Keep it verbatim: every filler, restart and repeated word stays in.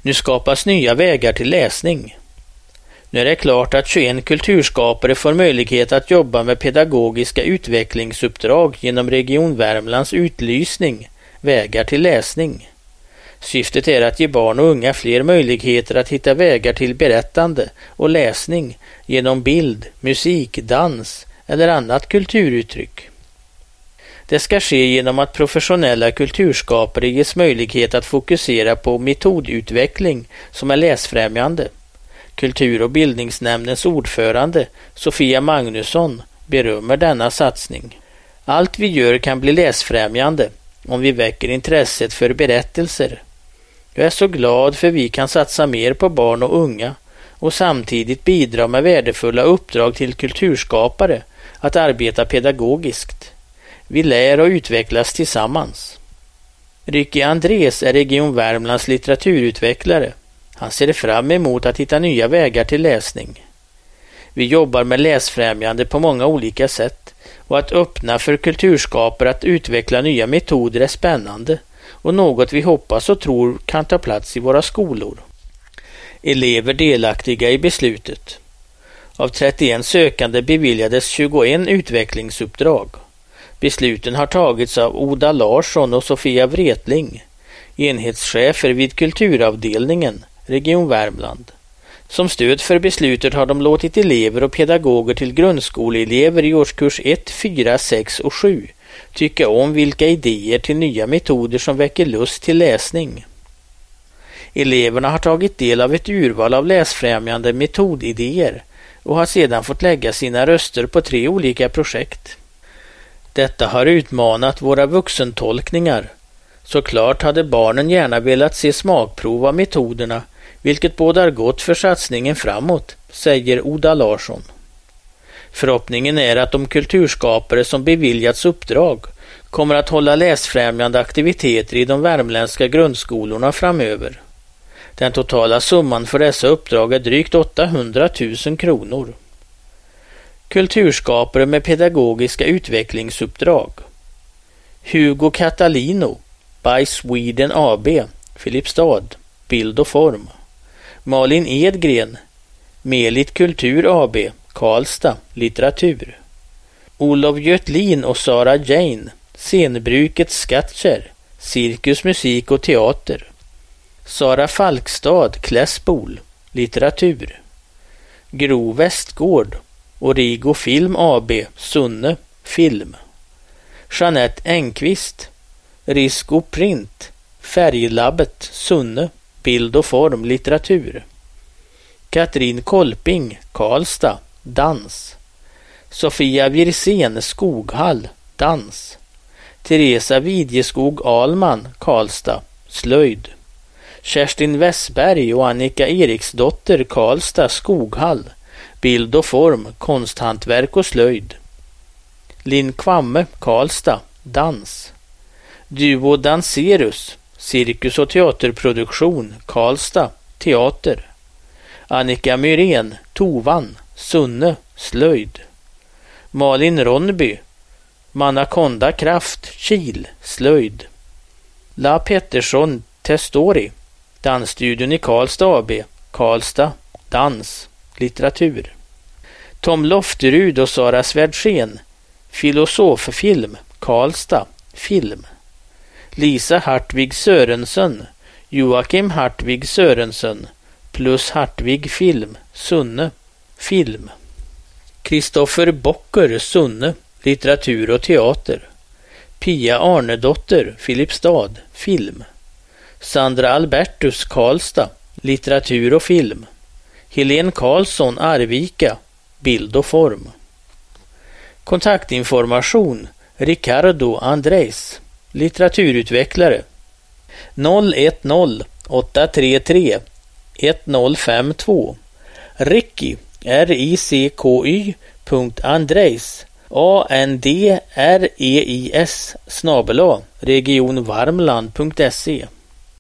Nu skapas nya vägar till läsning. Nu är det klart att tjugoen kulturskapare får möjlighet att jobba med pedagogiska utvecklingsuppdrag genom Region Värmlands utlysning Vägar till läsning. Syftet är att ge barn och unga fler möjligheter att hitta vägar till berättande och läsning genom bild, musik, dans eller annat kulturuttryck. Det ska ske genom att professionella kulturskapare ges möjlighet att fokusera på metodutveckling som är läsfrämjande. Kultur- och bildningsnämndens ordförande Sofia Magnusson berömmer denna satsning. Allt vi gör kan bli läsfrämjande om vi väcker intresset för berättelser. Jag är så glad för vi kan satsa mer på barn och unga och samtidigt bidra med värdefulla uppdrag till kulturskapare att arbeta pedagogiskt. Vi lär och utvecklas tillsammans. Ricky Andrés är Region Värmlands litteraturutvecklare. Han ser fram emot att hitta nya vägar till läsning. Vi jobbar med läsfrämjande på många olika sätt och att öppna för kulturskapare att utveckla nya metoder är spännande och något vi hoppas och tror kan ta plats i våra skolor. Elever delaktiga i beslutet. Av trettioen sökande beviljades tjugoen utvecklingsuppdrag. Besluten har tagits av Oda Larsson och Sofia Wretling, enhetschefer vid kulturavdelningen, Region Värmland. Som stöd för beslutet har de låtit elever och pedagoger till grundskoleelever i årskurs ett, fyra, sex och sju tycka om vilka idéer till nya metoder som väcker lust till läsning. Eleverna har tagit del av ett urval av läsfrämjande metodidéer och har sedan fått lägga sina röster på tre olika projekt. Detta har utmanat våra vuxentolkningar. Såklart hade barnen gärna velat se smakprov av metoderna, vilket bådar gott för satsningen framåt, säger Oda Larsson. Förhoppningen är att de kulturskapare som beviljats uppdrag kommer att hålla läsfrämjande aktiviteter i de värmländska grundskolorna framöver. Den totala summan för dessa uppdrag är drygt åttahundratusen kronor. Kulturskapare med pedagogiska utvecklingsuppdrag. Hugo Catalino, By Sweden A B, Filipstad, Bild och form. Malin Edgren, Melit Kultur A B, Karlstad, litteratur. Olof Götlin och Sara Jane, Scenbruket Skatcher, cirkus, musik och teater. Sara Falkstad, Klässbol, litteratur. Gro Westgård, Origo Film A B, Sunne, film. Jeanette Engqvist, Risco Print, Färglabbet, Sunne, bild och form, litteratur. Katrin Kolping, Karlstad, dans. Sofia Wirsén, Skoghall, dans. Teresa Vidjeskog Alman, Karlstad, slöjd. Kerstin Westberg och Annika Eriksdotter, Karlstad, Skoghall, bild och form, konsthantverk och slöjd. Linn Kvamme, Karlstad, dans. Duo Danserus, cirkus och teaterproduktion, Karlstad, teater. Annika Myrén, Tovan, Sunne, slöjd. Malin Ronnby, Manakonda Kraft, Kil, slöjd. La Pettersson Testori, Dansstudion i Karlstad A B, Karlstad, dans, litteratur. Tom Lofterud och Sara Svärdsen, filosoffilm, Karlstad, film. Lisa Hartvig Sörensen, Joakim Hartvig Sörensen, plus Hartvig film, Sunne, film. Kristoffer Bocker, Sunne, litteratur och teater. Pia Arnedotter, Filipstad, film. Sandra Albertus, Karlstad, litteratur och film. Helene Karlsson, Arvika, bild och form. Kontaktinformation, Ricardo Andrés, litteraturutvecklare. noll ett noll åtta tre tre ett noll fem två. Ricky, R I C K Y punkt Andrés, A N D R E I S snabel-a regionvarmland punkt se.